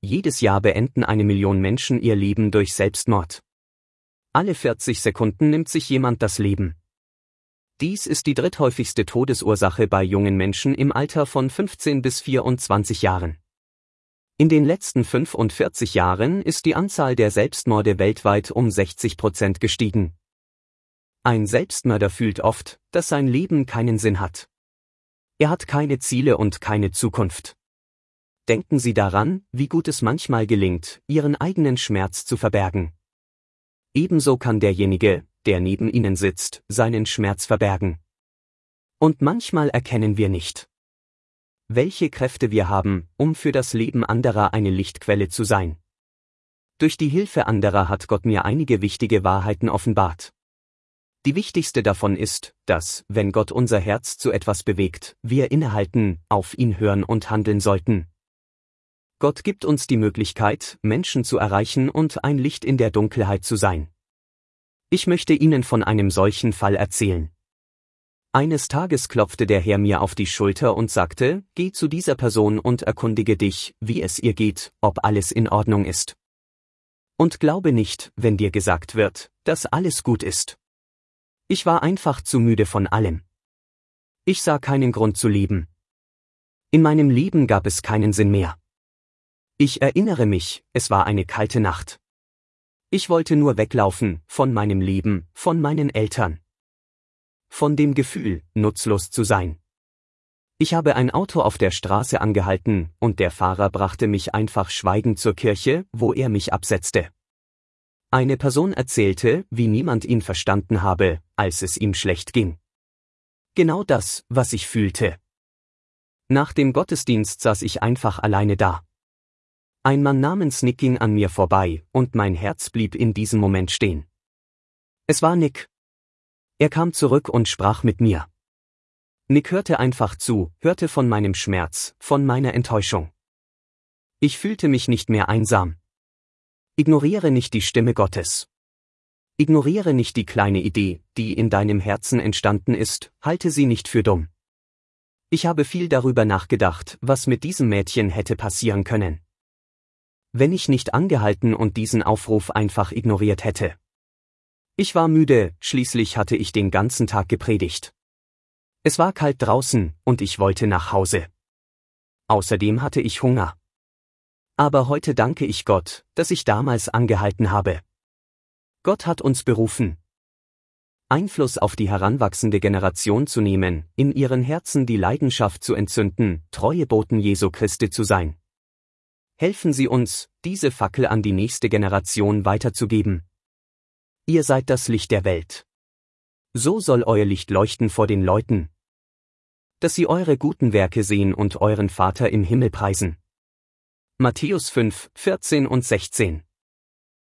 jedes Jahr beenden 1 Million Menschen ihr Leben durch Selbstmord. Alle 40 Sekunden nimmt sich jemand das Leben. Dies ist die dritthäufigste Todesursache bei jungen Menschen im Alter von 15 bis 24 Jahren. In den letzten 45 Jahren ist die Anzahl der Selbstmorde weltweit um 60% gestiegen. Ein Selbstmörder fühlt oft, dass sein Leben keinen Sinn hat. Er hat keine Ziele und keine Zukunft. Denken Sie daran, wie gut es manchmal gelingt, Ihren eigenen Schmerz zu verbergen. Ebenso kann derjenige, der neben Ihnen sitzt, seinen Schmerz verbergen. Und manchmal erkennen wir nicht, welche Kräfte wir haben, um für das Leben anderer eine Lichtquelle zu sein. Durch die Hilfe anderer hat Gott mir einige wichtige Wahrheiten offenbart. Die wichtigste davon ist, dass, wenn Gott unser Herz zu etwas bewegt, wir innehalten, auf ihn hören und handeln sollten. Gott gibt uns die Möglichkeit, Menschen zu erreichen und ein Licht in der Dunkelheit zu sein. Ich möchte Ihnen von einem solchen Fall erzählen. Eines Tages klopfte der Herr mir auf die Schulter und sagte, geh zu dieser Person und erkundige dich, wie es ihr geht, ob alles in Ordnung ist. Und glaube nicht, wenn dir gesagt wird, dass alles gut ist. Ich war einfach zu müde von allem. Ich sah keinen Grund zu leben. In meinem Leben gab es keinen Sinn mehr. Ich erinnere mich, es war eine kalte Nacht. Ich wollte nur weglaufen, von meinem Leben, von meinen Eltern. Von dem Gefühl, nutzlos zu sein. Ich habe ein Auto auf der Straße angehalten, und der Fahrer brachte mich einfach schweigend zur Kirche, wo er mich absetzte. Eine Person erzählte, wie niemand ihn verstanden habe, als es ihm schlecht ging. Genau das, was ich fühlte. Nach dem Gottesdienst saß ich einfach alleine da. Ein Mann namens Nick ging an mir vorbei, und mein Herz blieb in diesem Moment stehen. Es war Nick. Er kam zurück und sprach mit mir. Nick hörte einfach zu, hörte von meinem Schmerz, von meiner Enttäuschung. Ich fühlte mich nicht mehr einsam. Ignoriere nicht die Stimme Gottes. Ignoriere nicht die kleine Idee, die in deinem Herzen entstanden ist, halte sie nicht für dumm. Ich habe viel darüber nachgedacht, was mit diesem Mädchen hätte passieren können, wenn ich nicht angehalten und diesen Aufruf einfach ignoriert hätte. Ich war müde, schließlich hatte ich den ganzen Tag gepredigt. Es war kalt draußen, und ich wollte nach Hause. Außerdem hatte ich Hunger. Aber heute danke ich Gott, dass ich damals angehalten habe. Gott hat uns berufen, Einfluss auf die heranwachsende Generation zu nehmen, in ihren Herzen die Leidenschaft zu entzünden, treue Boten Jesu Christi zu sein. Helfen Sie uns, diese Fackel an die nächste Generation weiterzugeben. Ihr seid das Licht der Welt. So soll euer Licht leuchten vor den Leuten, dass sie eure guten Werke sehen und euren Vater im Himmel preisen. Matthäus 5, 14 und 16